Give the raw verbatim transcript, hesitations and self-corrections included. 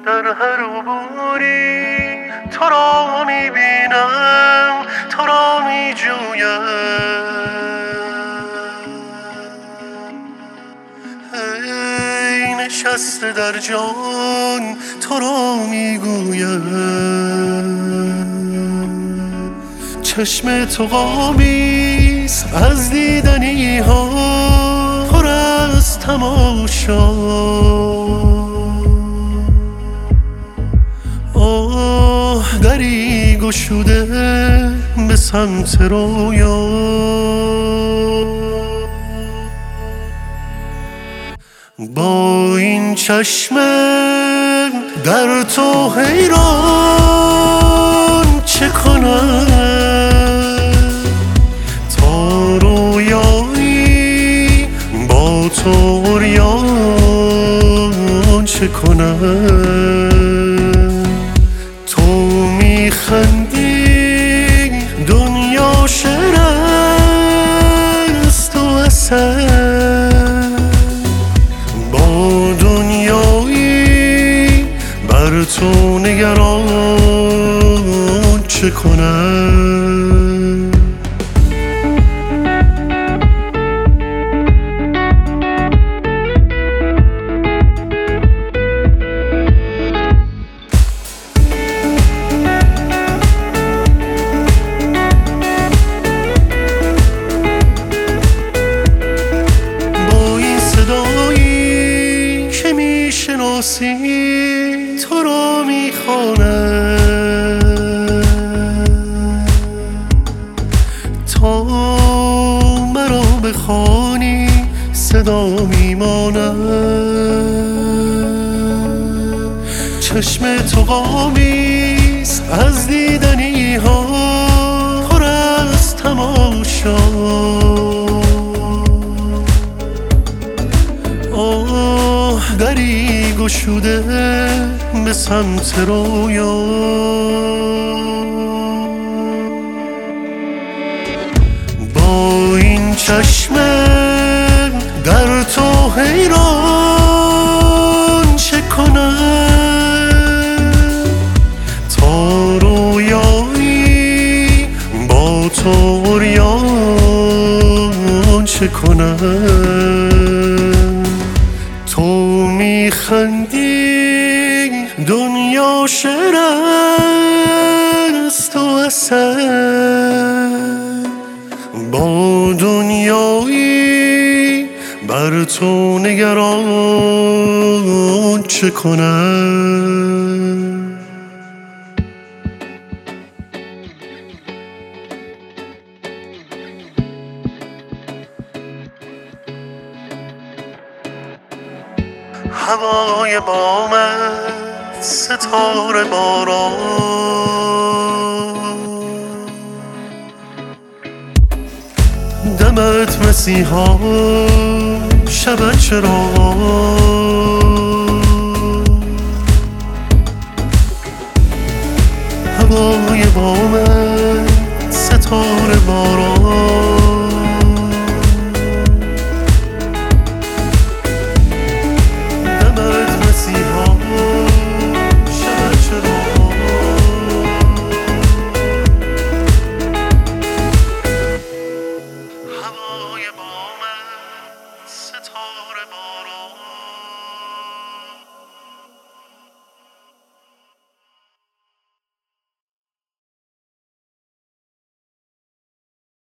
در هر عبوری تو را میبینم، تو را میجویم، ای نشسته در جان تو را میگویم. چشم تو قامیز از دیدنی ها پر از تماشا، آه دری گشوده به سمت رویا. با این چشم در تو حیران چه کنم، تا رویایی با تو عریان چه کنم. تو میخندی دنیا شعر است و اثر، با دنیایی بر تو نگران چه کنم. شناسی تو را میخوانم، تا مرا بخوانی صدا میمانم. چشم تو قامیز از دیدنی ها پر از تماشا، آه دری گشوده به سمت رویا. با این چشم در تو حیران چه کنم، تا رویایی با تو عریان چه کنم. تو میخندی دنیا شعر است و اثر، با دنیایی بر تو نگران چه کنم. هوای بامت ستاره باران، دمت مسیحا شب چراغان. هوای بامت ستاره باران،